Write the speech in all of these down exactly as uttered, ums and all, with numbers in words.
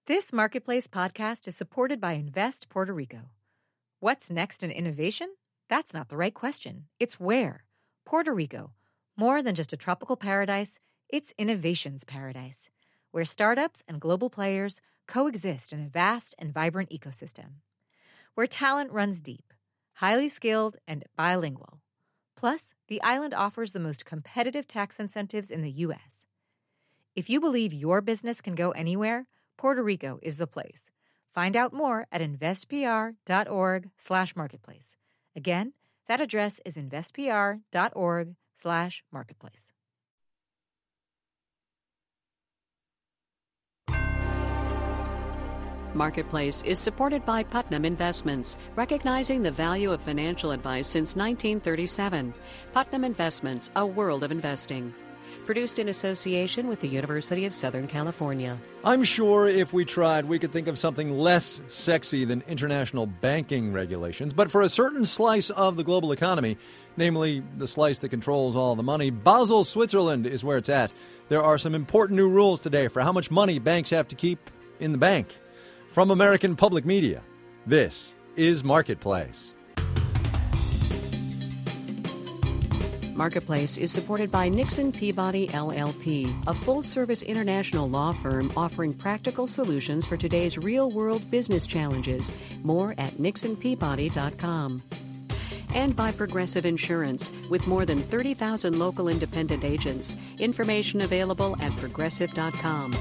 This Marketplace podcast is supported by Invest Puerto Rico. What's next in innovation? That's not the right question. It's where. Puerto Rico. More than just a tropical paradise, it's innovation's paradise, where startups and global players coexist in a vast and vibrant ecosystem. Where talent runs deep, highly skilled, and bilingual. Plus, the island offers the most competitive tax incentives in the U S. If you believe your business can go anywhere, Puerto Rico is the place. Find out more at investpr.org slash marketplace. Again, that address is investpr.org slash marketplace. Marketplace is supported by Putnam Investments, recognizing the value of financial advice since nineteen thirty-seven. Putnam Investments, a world of investing. Produced in association with the University of Southern California. I'm sure if we tried, we could think of something less sexy than international banking regulations. But for a certain slice of the global economy, namely the slice that controls all the money, Basel, Switzerland is where it's at. There are some important new rules today for how much money banks have to keep in the bank. From American Public Media, this is Marketplace. Marketplace is supported by Nixon Peabody, L L P, a full-service international law firm offering practical solutions for today's real-world business challenges. More at nixon peabody dot com. And by Progressive Insurance, with more than thirty thousand local independent agents. Information available at progressive dot com.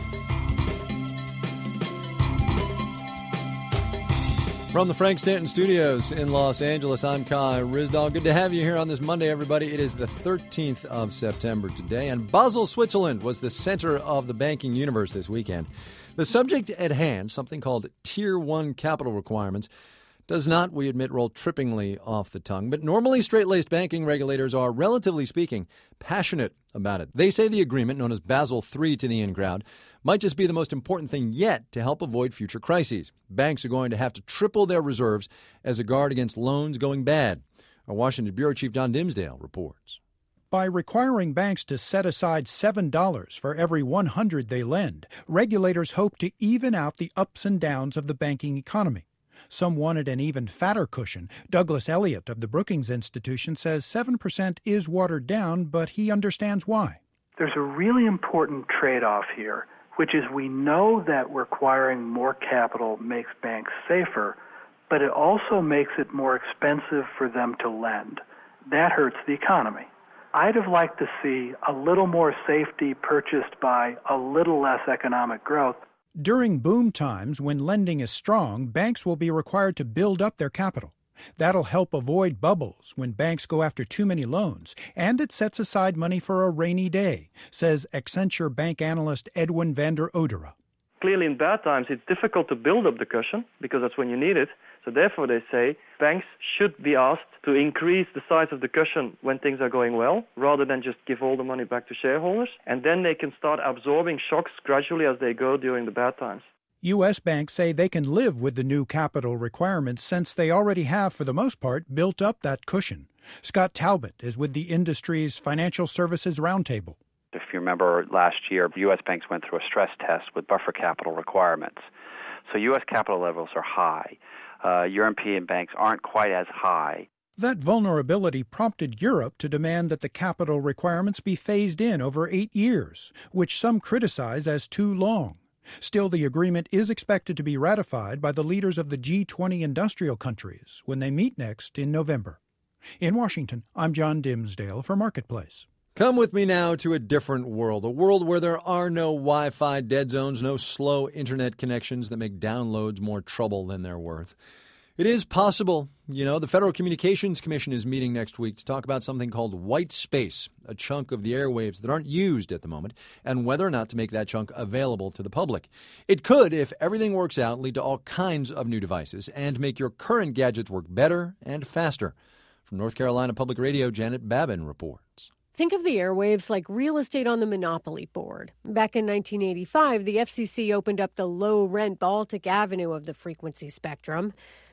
From the Frank Stanton Studios in Los Angeles, I'm Kai Ryssdal. Good to have you here on this Monday, everybody. It is the thirteenth of September today, and Basel, Switzerland was the center of the banking universe this weekend. The subject at hand, something called Tier one capital requirements, does not, we admit, roll trippingly off the tongue. But normally straight-laced banking regulators are, relatively speaking, passionate about it. They say the agreement, known as Basel three to the in-crowd, might just be the most important thing yet to help avoid future crises. Banks are going to have to triple their reserves as a guard against loans going bad. Our Washington Bureau Chief John Dimsdale reports. By requiring banks to set aside seven dollars for every one hundred they lend, regulators hope to even out the ups and downs of the banking economy. Some wanted an even fatter cushion. Douglas Elliott of the Brookings Institution says seven percent is watered down, but he understands why. There's a really important trade-off here, which is we know that requiring more capital makes banks safer, but it also makes it more expensive for them to lend. That hurts the economy. I'd have liked to see a little more safety purchased by a little less economic growth. During boom times, when lending is strong, banks will be required to build up their capital. That'll help avoid bubbles when banks go after too many loans, and it sets aside money for a rainy day, says Accenture bank analyst Edwin van der Odera. Clearly, in bad times, it's difficult to build up the cushion because that's when you need it. So therefore, they say banks should be asked to increase the size of the cushion when things are going well, rather than just give all the money back to shareholders. And then they can start absorbing shocks gradually as they go during the bad times. U S banks say they can live with the new capital requirements since they already have, for the most part, built up that cushion. Scott Talbot is with the industry's Financial Services Roundtable. If you remember last year, U S banks went through a stress test with buffer capital requirements. So U S capital levels are high. Uh, European banks aren't quite as high. That vulnerability prompted Europe to demand that the capital requirements be phased in over eight years, which some criticize as too long. Still, the agreement is expected to be ratified by the leaders of the G twenty industrial countries when they meet next in November. In Washington, I'm John Dimsdale for Marketplace. Come with me now to a different world, a world where there are no Wi-Fi dead zones, no slow internet connections that make downloads more trouble than they're worth. It is possible. You know, the Federal Communications Commission is meeting next week to talk about something called white space, a chunk of the airwaves that aren't used at the moment, and whether or not to make that chunk available to the public. It could, if everything works out, lead to all kinds of new devices and make your current gadgets work better and faster. From North Carolina Public Radio, Janet Babin reports. Think of the airwaves like real estate on the Monopoly board. Back in nineteen eighty-five, the F C C opened up the low-rent Baltic Avenue of the frequency spectrum.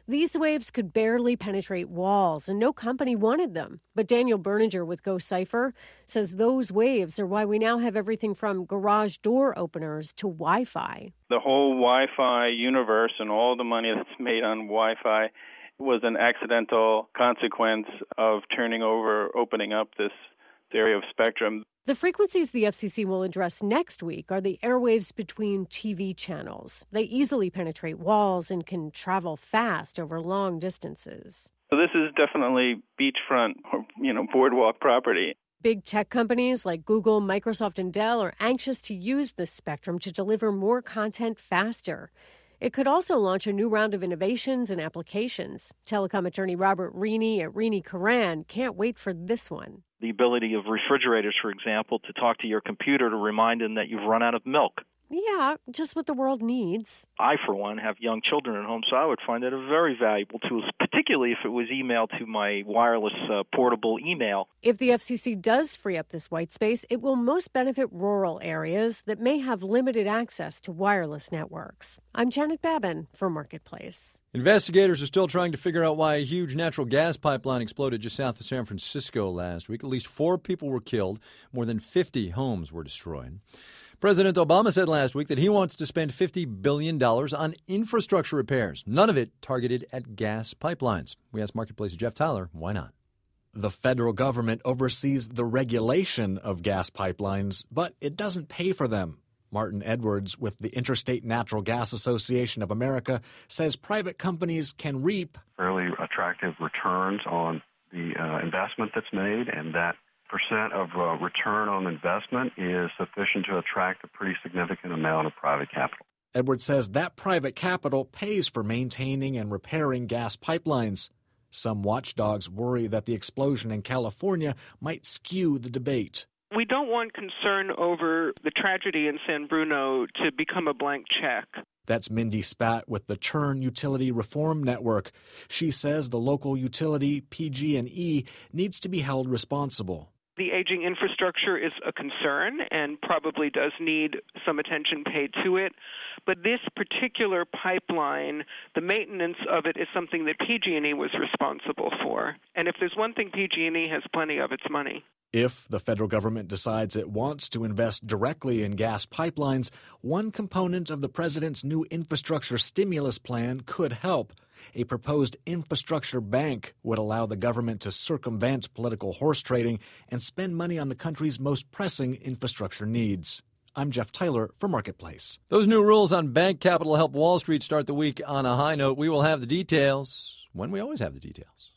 These waves could barely penetrate walls, and no company wanted them. But Daniel Berninger with GoCipher says those waves are why we now have everything from garage door openers to Wi-Fi. The whole Wi-Fi universe and all the money that's made on Wi-Fi was an accidental consequence of turning over, opening up this area of spectrum. The frequencies the F C C will address next week are the airwaves between T V channels. They easily penetrate walls and can travel fast over long distances. So this is definitely beachfront or, you know, boardwalk property. Big tech companies like Google, Microsoft, and Dell are anxious to use this spectrum to deliver more content faster. It could also launch a new round of innovations and applications. Telecom attorney Robert Rini at Rini Koran can't wait for this one. The ability of refrigerators, for example, to talk to your computer to remind them that you've run out of milk. Yeah, just what the world needs. I, for one, have young children at home, so I would find it a very valuable tool, particularly if it was emailed to my wireless uh, portable email. If the F C C does free up this white space, it will most benefit rural areas that may have limited access to wireless networks. I'm Janet Babin for Marketplace. Investigators are still trying to figure out why a huge natural gas pipeline exploded just south of San Francisco last week. At least four people were killed. More than fifty homes were destroyed. President Obama said last week that he wants to spend fifty billion dollars on infrastructure repairs, none of it targeted at gas pipelines. We asked Marketplace's Jeff Tyler, why not? The federal government oversees the regulation of gas pipelines, but it doesn't pay for them. Martin Edwards with the Interstate Natural Gas Association of America says private companies can reap fairly attractive returns on the uh, investment that's made, and that percent of uh, return on investment is sufficient to attract a pretty significant amount of private capital. Edwards says that private capital pays for maintaining and repairing gas pipelines. Some watchdogs worry that the explosion in California might skew the debate. We don't want concern over the tragedy in San Bruno to become a blank check. That's Mindy Spat with the Churn Utility Reform Network. She says the local utility, P G and E, needs to be held responsible. The aging infrastructure is a concern and probably does need some attention paid to it. But this particular pipeline, the maintenance of it is something that P G and E was responsible for. And if there's one thing P G and E has plenty of, it's money. If the federal government decides it wants to invest directly in gas pipelines, one component of the president's new infrastructure stimulus plan could help. A proposed infrastructure bank would allow the government to circumvent political horse trading and spend money on the country's most pressing infrastructure needs. I'm Jeff Tyler for Marketplace. Those new rules on bank capital help Wall Street start the week on a high note. We will have the details when we always have the details.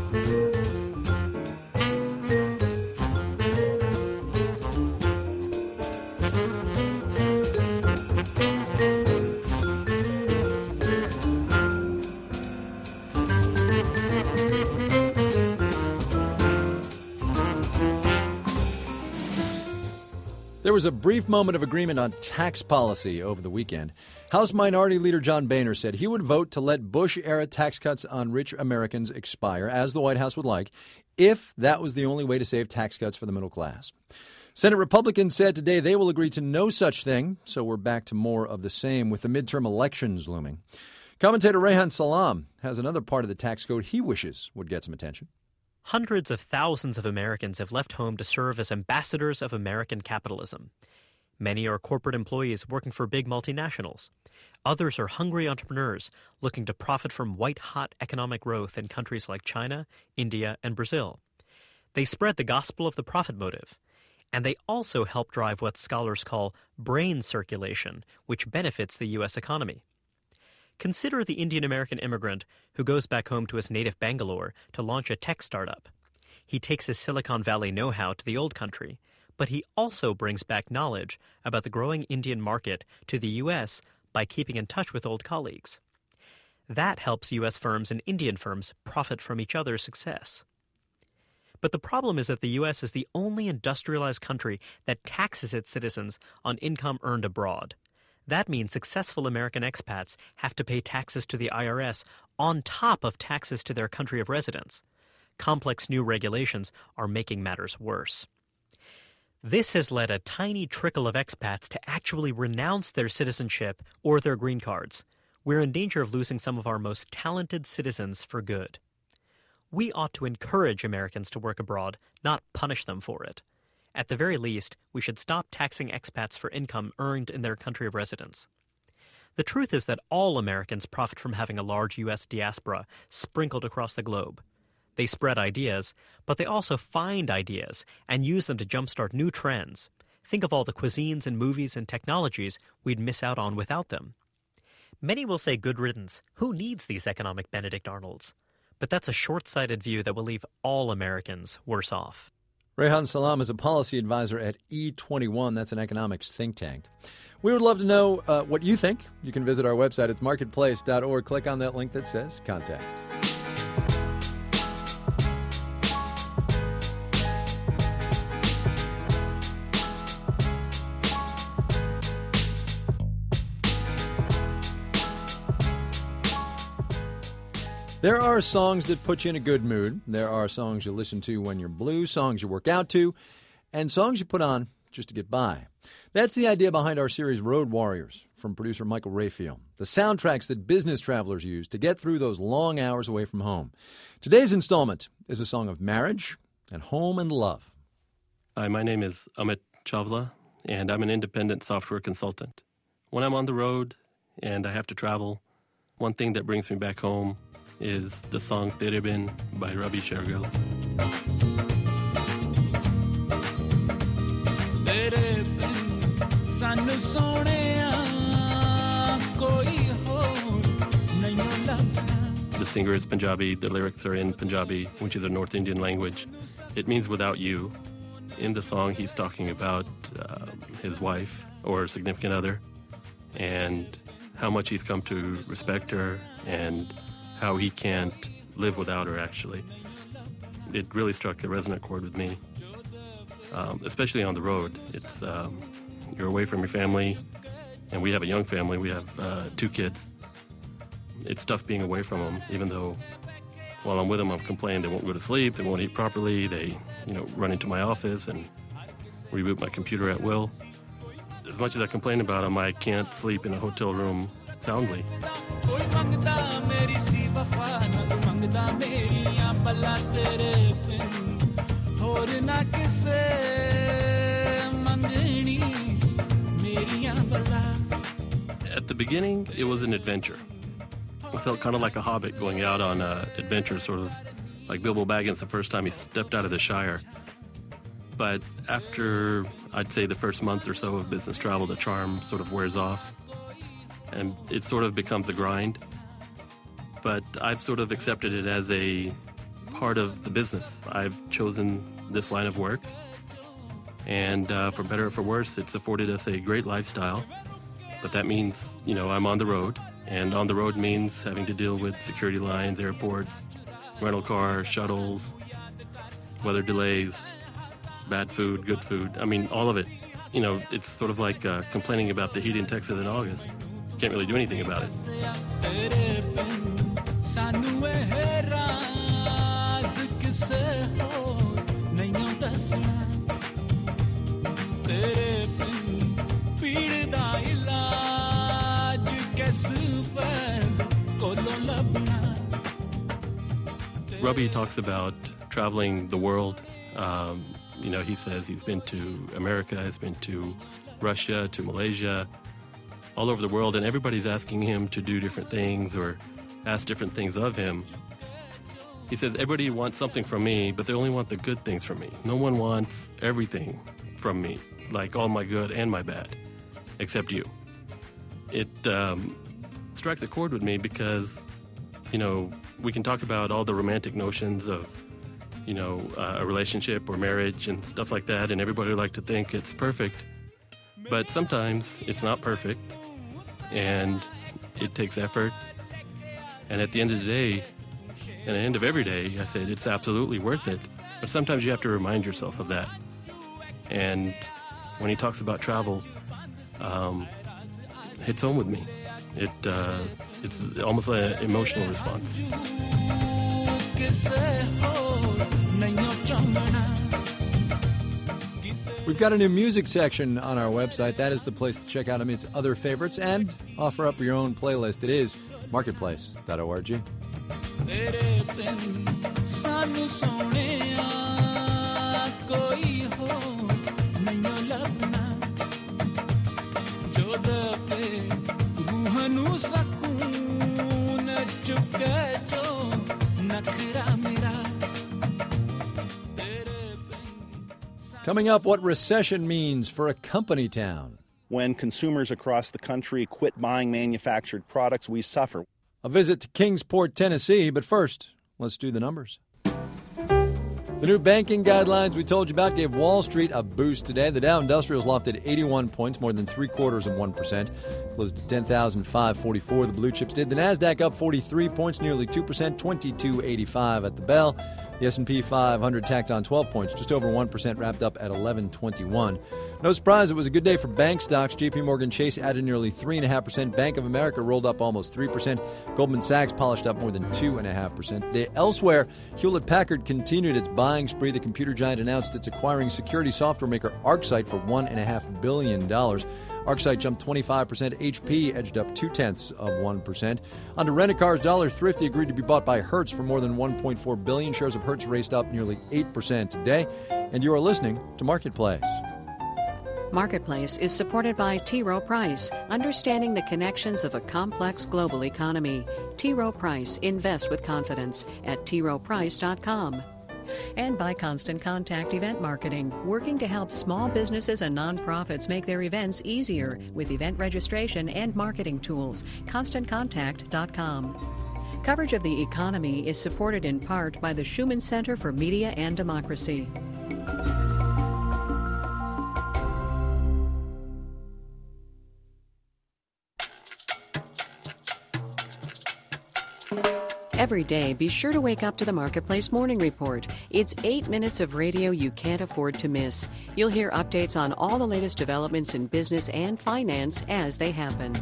There was a brief moment of agreement on tax policy over the weekend. House Minority Leader John Boehner said he would vote to let Bush-era tax cuts on rich Americans expire, as the White House would like, if that was the only way to save tax cuts for the middle class. Senate Republicans said today they will agree to no such thing, so we're back to more of the same with the midterm elections looming. Commentator Rehan Salam has another part of the tax code he wishes would get some attention. Hundreds of thousands of Americans have left home to serve as ambassadors of American capitalism. Many are corporate employees working for big multinationals. Others are hungry entrepreneurs looking to profit from white-hot economic growth in countries like China, India, and Brazil. They spread the gospel of the profit motive, and they also help drive what scholars call brain circulation, which benefits the U S economy. Consider the Indian-American immigrant who goes back home to his native Bangalore to launch a tech startup. He takes his Silicon Valley know-how to the old country, but he also brings back knowledge about the growing Indian market to the U S by keeping in touch with old colleagues. That helps U S firms and Indian firms profit from each other's success. But the problem is that the U S is the only industrialized country that taxes its citizens on income earned abroad. That means successful American expats have to pay taxes to the I R S on top of taxes to their country of residence. Complex new regulations are making matters worse. This has led a tiny trickle of expats to actually renounce their citizenship or their green cards, we're in danger of losing some of our most talented citizens for good. We ought to encourage Americans to work abroad, not punish them for it. At the very least, we should stop taxing expats for income earned in their country of residence. The truth is that all Americans profit from having a large U S diaspora sprinkled across the globe. They spread ideas, but they also find ideas and use them to jumpstart new trends. Think of all the cuisines and movies and technologies we'd miss out on without them. Many will say good riddance. Who needs these economic Benedict Arnolds? But that's a short-sighted view that will leave all Americans worse off. Rehan Salam is a policy advisor at E twenty-one. That's an economics think tank. We would love to know uh, what you think. You can visit our website. It's marketplace dot org. Click on that link that says Contact. There are songs that put you in a good mood. There are songs you listen to when you're blue, songs you work out to, and songs you put on just to get by. That's the idea behind our series Road Warriors from producer Michael Rayfield, the soundtracks that business travelers use to get through those long hours away from home. Today's installment is a song of marriage and home and love. Hi, my name is Amit Chavla, and I'm an independent software consultant. When I'm on the road and I have to travel, one thing that brings me back home is the song Tere Bin by Ravi Shergill. The singer is Punjabi, the lyrics are in Punjabi, which is a North Indian language. It means without you. In the song, he's talking about uh, his wife or significant other and how much he's come to respect her and how he can't live without her, actually. It really struck a resonant chord with me, um, especially on the road. It's um, you're away from your family, and we have a young family. We have uh, two kids. It's tough being away from them, even though while I'm with them, I'm complaining they won't go to sleep, they won't eat properly, they you know, run into my office and reboot my computer at will. As much as I complain about them, I can't sleep in a hotel room soundly. At the beginning, it was an adventure. I felt kind of like a hobbit going out on an adventure, sort of like Bilbo Baggins the first time he stepped out of the Shire. But after, I'd say, the first month or so of business travel, the charm sort of wears off, and it sort of becomes a grind. But I've sort of accepted it as a part of the business. I've chosen this line of work, and uh, for better or for worse, it's afforded us a great lifestyle. But that means, you know, I'm on the road, and on the road means having to deal with security lines, airports, rental car, shuttles, weather delays, bad food, good food. I mean, all of it. You know, it's sort of like uh, complaining about the heat in Texas in August. Can't really do anything about it. Ravi talks about traveling the world. Um, you know, he says he's been to America, he's been to Russia, to Malaysia, all over the world, and everybody's asking him to do different things or ask different things of him. He says, everybody wants something from me, but they only want the good things from me. No one wants everything from me, like all my good and my bad, except you. It um, strikes a chord with me because, you know, we can talk about all the romantic notions of, you know, uh, a relationship or marriage and stuff like that, and everybody would like to think it's perfect. But sometimes it's not perfect, and it takes effort. And at the end of the day, and at the end of every day, I said it's absolutely worth it. But sometimes you have to remind yourself of that. And when he talks about travel, um, it hits home with me. It uh, it's almost like an emotional response. We've got a new music section on our website. That is the place to check out Amit's other favorites and offer up your own playlist. It is marketplace dot org. Coming up, what recession means for a company town. When consumers across the country quit buying manufactured products, we suffer. A visit to Kingsport, Tennessee, but first, let's do the numbers. The new banking guidelines we told you about gave Wall Street a boost today. The Dow Industrials lofted eighty-one points, more than three quarters of one percent. Closed at ten thousand five hundred forty-four. The blue chips did. The Nasdaq up forty-three points, nearly two percent, twenty-two eighty-five at the bell. The S and P five hundred tacked on twelve points, just over one percent, wrapped up at eleven twenty-one. No surprise, it was a good day for bank stocks. J P Morgan Chase added nearly three point five percent. Bank of America rolled up almost three percent. Goldman Sachs polished up more than two point five percent. Elsewhere, Hewlett-Packard continued its buying spree. The computer giant announced it's acquiring security software maker ArcSight for one point five billion dollars. ArcSight jumped twenty-five percent. H P edged up two-tenths of one percent. On to rent-a-cars, Dollar Thrifty agreed to be bought by Hertz for more than one point four billion dollars. Shares of Hertz raced up nearly eight percent today. And you are listening to Marketplace. Marketplace is supported by T. Rowe Price, understanding the connections of a complex global economy. T. Rowe Price, invest with confidence at t rowe price dot com. And by Constant Contact Event Marketing, working to help small businesses and nonprofits make their events easier with event registration and marketing tools. constant contact dot com. Coverage of the economy is supported in part by the Schumann Center for Media and Democracy. Every day, be sure to wake up to the Marketplace Morning Report. It's eight minutes of radio you can't afford to miss. You'll hear updates on all the latest developments in business and finance as they happen.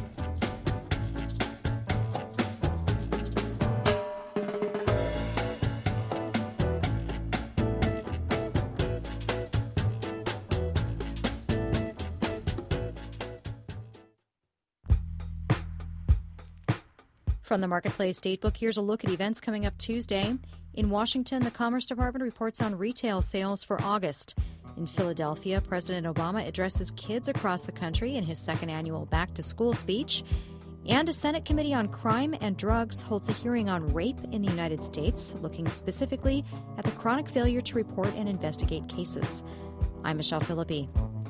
From the Marketplace Datebook, here's a look at events coming up Tuesday. In Washington, the Commerce Department reports on retail sales for August. In Philadelphia, President Obama addresses kids across the country in his second annual Back to School speech. And a Senate Committee on Crime and Drugs holds a hearing on rape in the United States, looking specifically at the chronic failure to report and investigate cases. I'm Michelle Philippi.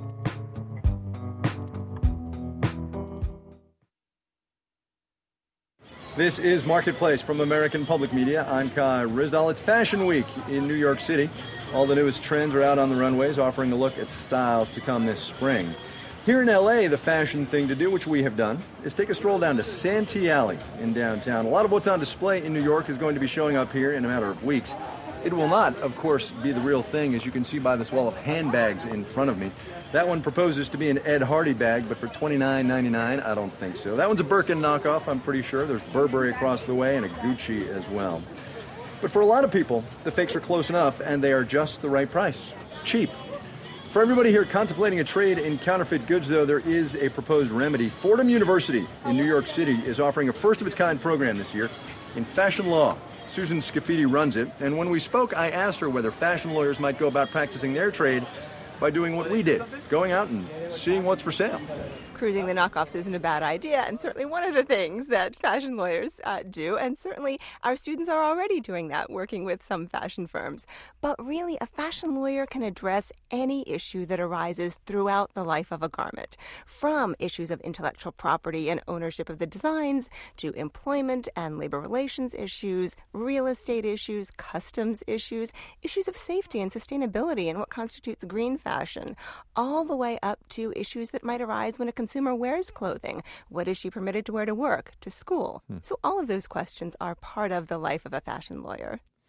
This is Marketplace from American Public Media. I'm Kai Ryssdal. It's Fashion Week in New York City. All the newest trends are out on the runways, offering a look at styles to come this spring. Here in L A, the fashion thing to do, which we have done, is take a stroll down to Santee Alley in downtown. A lot of what's on display in New York is going to be showing up here in a matter of weeks. It will not, of course, be the real thing, as you can see by this wall of handbags in front of me. That one proposes to be an Ed Hardy bag, but for twenty-nine ninety-nine, I don't think so. That one's a Birkin knockoff, I'm pretty sure. There's Burberry across the way and a Gucci as well. But for a lot of people, the fakes are close enough, and they are just the right price. Cheap. For everybody here contemplating a trade in counterfeit goods, though, there is a proposed remedy. Fordham University in New York City is offering a first-of-its-kind program this year in fashion law. Susan Scafidi runs it, and when we spoke, I asked her whether fashion lawyers might go about practicing their trade by doing what we did, going out and seeing what's for sale. Cruising the knockoffs isn't a bad idea, and certainly one of the things that fashion lawyers uh, do, and certainly our students are already doing that, working with some fashion firms. But really, a fashion lawyer can address any issue that arises throughout the life of a garment, from issues of intellectual property and ownership of the designs, to employment and labor relations issues, real estate issues, customs issues, issues of safety and sustainability and what constitutes green fashion, all the way up to issues that might arise when a consumer consumer wears clothing. What is she permitted to wear to work, to school? Hmm. So all of those questions are part of the life of a fashion lawyer.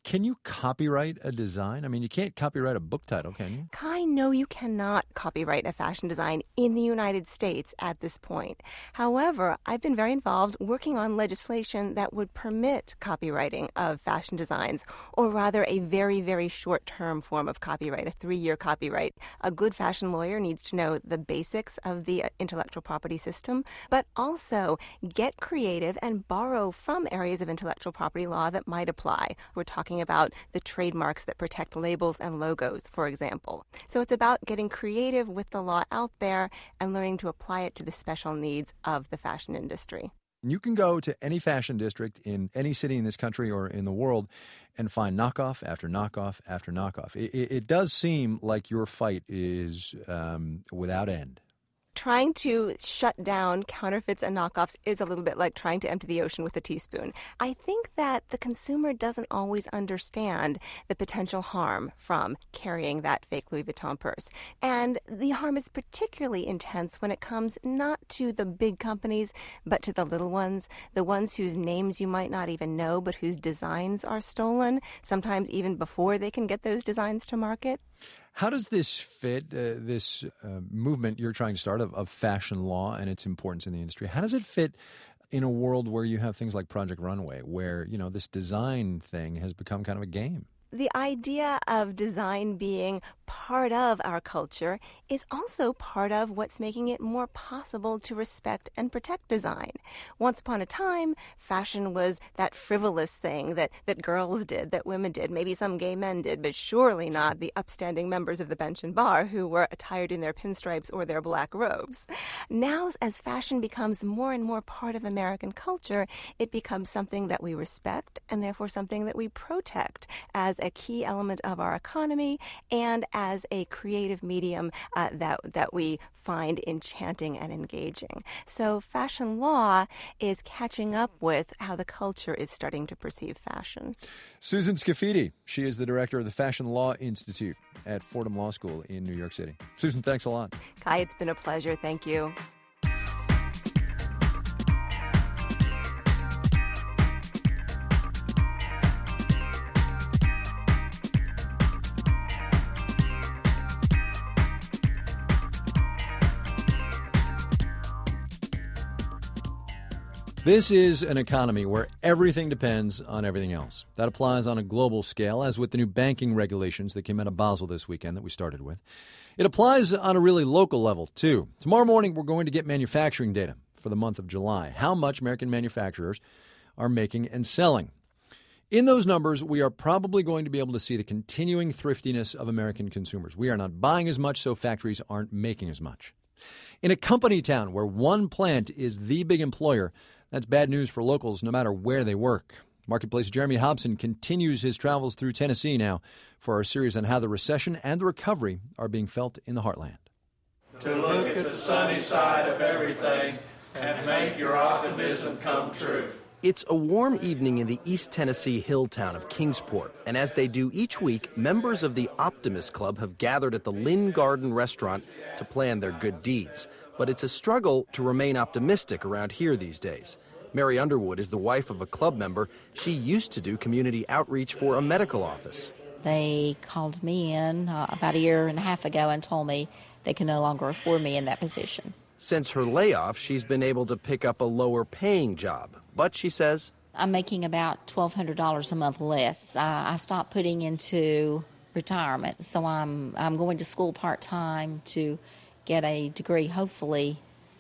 Can you copyright a design? I mean, you can't copyright a book title, can you? Kai, no, you cannot copyright a fashion design in the United States at this point. However, I've been very involved working on legislation that would permit copywriting of fashion designs, or rather a very, very short-term form of copyright, a three-year copyright. A good fashion lawyer needs to know the basics of the intellectual property system, but also get creative and borrow from areas of intellectual property law that might apply. We're talking about the trademarks that protect labels and logos, for example. So it's about getting creative with the law out there and learning to apply it to the special needs of the fashion industry. You can go to any fashion district in any city in this country or in the world and find knockoff after knockoff after knockoff. It, it, it does seem like your fight is um, without end. Trying to shut down counterfeits and knockoffs is a little bit like trying to empty the ocean with a teaspoon. I think that the consumer doesn't always understand the potential harm from carrying that fake Louis Vuitton purse. And the harm is particularly intense when it comes not to the big companies, but to the little ones, the ones whose names you might not even know, but whose designs are stolen, sometimes even before they can get those designs to market. How does this fit, uh, this uh, movement you're trying to start of, of fashion law and its importance in the industry? How does it fit in a world where you have things like Project Runway, where, you know, this design thing has become kind of a game? The idea of design being part of our culture is also part of what's making it more possible to respect and protect design. Once upon a time, fashion was that frivolous thing that, that girls did, that women did, maybe some gay men did, but surely not the upstanding members of the bench and bar who were attired in their pinstripes or their black robes. Now, as fashion becomes more and more part of American culture, it becomes something that we respect and therefore something that we protect as a key element of our economy and as a creative medium uh, that that we find enchanting and engaging. So fashion law is catching up with how the culture is starting to perceive fashion. Susan Scafidi, she is the director of the Fashion Law Institute at Fordham Law School in New York City. Susan, thanks a lot. Kai, it's been a pleasure. Thank you. This is an economy where everything depends on everything else. That applies on a global scale, as with the new banking regulations that came out of Basel this weekend that we started with. It applies on a really local level, too. Tomorrow morning, we're going to get manufacturing data for the month of July, how much American manufacturers are making and selling. In those numbers, we are probably going to be able to see the continuing thriftiness of American consumers. We are not buying as much, so factories aren't making as much. In a company town where one plant is the big employer, that's bad news for locals no matter where they work. Marketplace's Jeremy Hobson continues his travels through Tennessee now for our series on how the recession and the recovery are being felt in the heartland. To look at the sunny side of everything and make your optimism come true. It's a warm evening in the East Tennessee hill town of Kingsport, and as they do each week, members of the Optimist Club have gathered at the Lynn Garden restaurant to plan their good deeds. But it's a struggle to remain optimistic around here these days. Mary Underwood is the wife of a club member. She used to do community outreach for a medical office. They called me in uh, about a year and a half ago and told me they can no longer afford me in that position. Since her layoff, she's been able to pick up a lower-paying job. But she says, I'm making about twelve hundred dollars a month less. Uh, I stopped putting into retirement, so I'm I'm going to school part-time to get a degree, hopefully,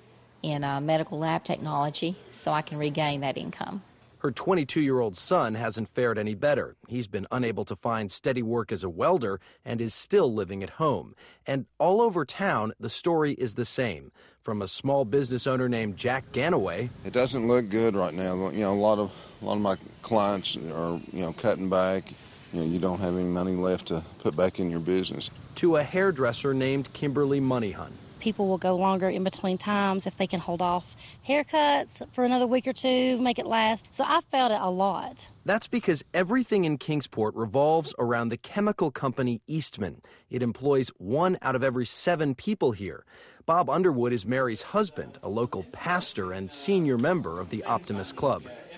in uh, medical lab technology, so I can regain that income. Her twenty-two-year-old son hasn't fared any better. He's been unable to find steady work as a welder and is still living at home. And all over town, the story is the same. From a small business owner named Jack Ganaway. It doesn't look good right now. You know, a lot of a lot of my clients are, you know, cutting back. You know, you don't have any money left to put back in your business. To a hairdresser named Kimberly Moneyhunt. People will go longer in between times if they can hold off haircuts for another week or two, make it last. So I felt it a lot. That's because everything in Kingsport revolves around the chemical company Eastman. It employs one out of every seven people here. Bob Underwood is Mary's husband, a local pastor and senior member of the Optimist Club.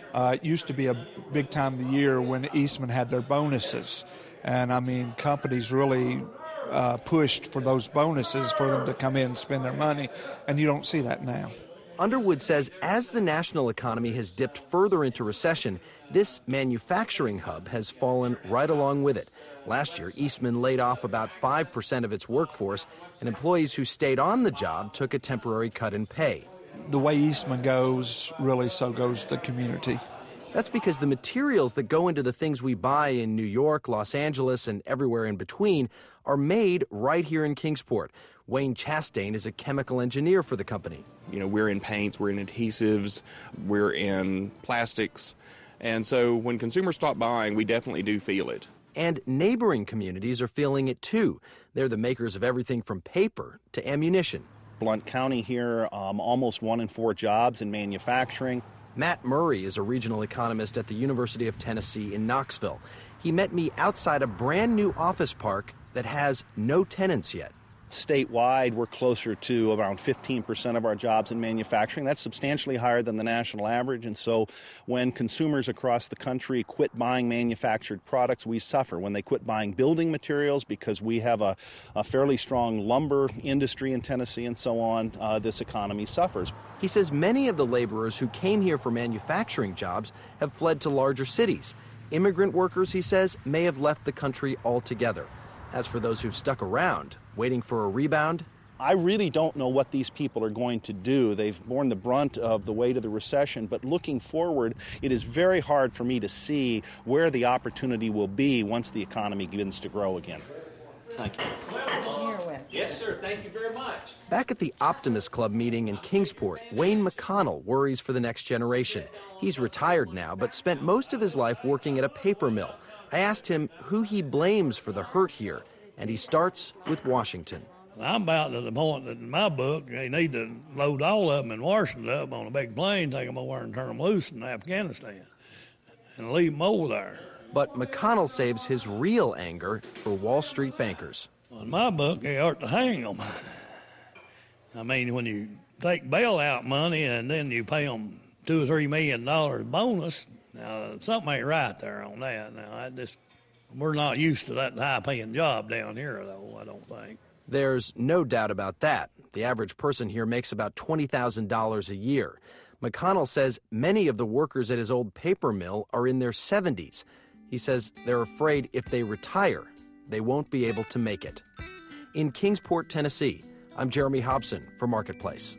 Uh, it used to be a big time of the year when Eastman had their bonuses. And, I mean, companies really uh, pushed for those bonuses for them to come in and spend their money, and you don't see that now. Underwood says as the national economy has dipped further into recession, this manufacturing hub has fallen right along with it. Last year, Eastman laid off about five percent of its workforce, and employees who stayed on the job took a temporary cut in pay. The way Eastman goes, really, so goes the community. That's because the materials that go into the things we buy in New York, Los Angeles, and everywhere in between are made right here in Kingsport. Wayne Chastain is a chemical engineer for the company. You know, we're in paints, we're in adhesives, we're in plastics. And so when consumers stop buying, we definitely do feel it. And neighboring communities are feeling it too. They're the makers of everything from paper to ammunition. Blount County here, um, almost one in four jobs in manufacturing. Matt Murray is a regional economist at the University of Tennessee in Knoxville. He met me outside a brand new office park that has no tenants yet. Statewide, we're closer to around fifteen percent of our jobs in manufacturing. That's substantially higher than the national average. And so when consumers across the country quit buying manufactured products, we suffer. When they quit buying building materials, because we have a, a fairly strong lumber industry in Tennessee and so on, uh, this economy suffers. He says many of the laborers who came here for manufacturing jobs have fled to larger cities. Immigrant workers, he says, may have left the country altogether. As for those who've stuck around, waiting for a rebound, I really don't know what these people are going to do. They've borne the brunt of the weight of the recession, but looking forward, it is very hard for me to see where the opportunity will be once the economy begins to grow again. Thank you. Yes, sir. Thank you very much. Back at the Optimist Club meeting in Kingsport, Wayne McConnell worries for the next generation. He's retired now, but spent most of his life working at a paper mill. I asked him who he blames for the hurt here, and he starts with Washington. I'm about to the point that in my book, they need to load all of them in Washington up on a big plane, take them over and turn them loose in Afghanistan, and leave them over there. But McConnell saves his real anger for Wall Street bankers. In my book, they ought to hang them. I mean, when you take bailout money and then you pay them two or three million dollars bonus, now something ain't right there on that. Now, I just we're not used to that high-paying job down here, though. I don't think. There's no doubt about that. The average person here makes about twenty thousand dollars a year. McConnell says many of the workers at his old paper mill are in their seventies. He says they're afraid if they retire, they won't be able to make it. In Kingsport, Tennessee, I'm Jeremy Hobson for Marketplace.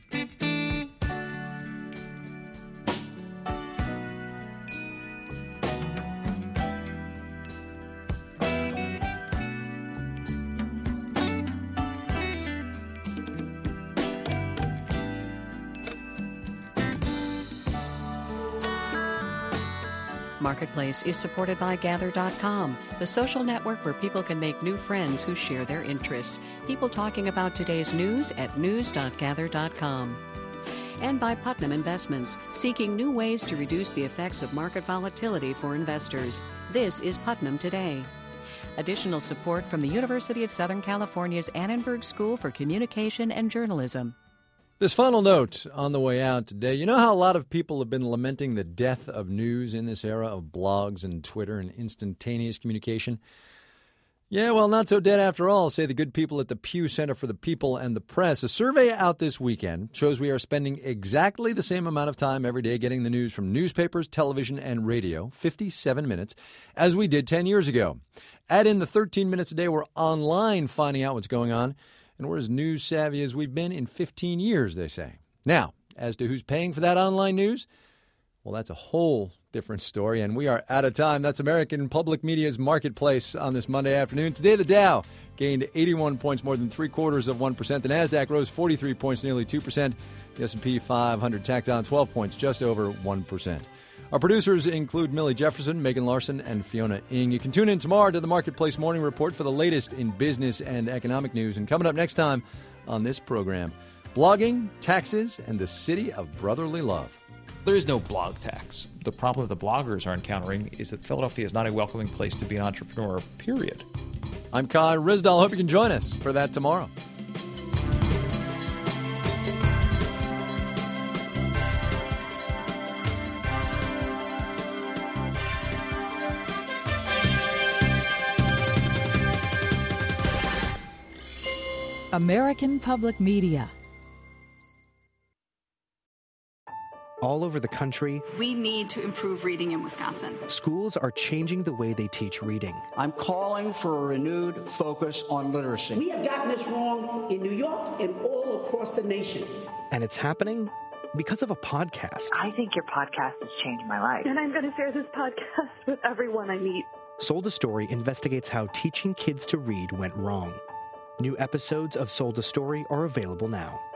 Marketplace is supported by Gather dot com, the social network where people can make new friends who share their interests. People talking about today's news at news dot gather dot com. And by Putnam Investments, seeking new ways to reduce the effects of market volatility for investors. This is Putnam Today. Additional support from the University of Southern California's Annenberg School for Communication and Journalism. This final note on the way out today. You know how a lot of people have been lamenting the death of news in this era of blogs and Twitter and instantaneous communication? Yeah, well, not so dead after all, say the good people at the Pew Center for the People and the Press. A survey out this weekend shows we are spending exactly the same amount of time every day getting the news from newspapers, television, and radio, fifty-seven minutes, as we did ten years ago. Add in the thirteen minutes a day we're online finding out what's going on, and we're as news savvy as we've been in fifteen years, they say. Now, as to who's paying for that online news, well, that's a whole different story, and we are out of time. That's American Public Media's Marketplace on this Monday afternoon. Today, the Dow gained eighty-one points, more than three quarters of one percent. The NASDAQ rose forty-three points, nearly two percent. The S and P five hundred tacked on twelve points, just over one percent. Our producers include Millie Jefferson, Megan Larson, and Fiona Ng. You can tune in tomorrow to the Marketplace Morning Report for the latest in business and economic news. And coming up next time on this program, blogging, taxes, and the city of brotherly love. There is no blog tax. The problem the bloggers are encountering is that Philadelphia is not a welcoming place to be an entrepreneur, period. I'm Kai Risdall. Hope you can join us for that tomorrow. American Public Media. All over the country, we need to improve reading in Wisconsin. Schools are changing the way they teach reading. I'm calling for a renewed focus on literacy. We have gotten this wrong in New York and all across the nation. And it's happening because of a podcast. I think your podcast has changed my life. And I'm going to share this podcast with everyone I meet. Sold a Story investigates how teaching kids to read went wrong. New episodes of Sold a Story are available now.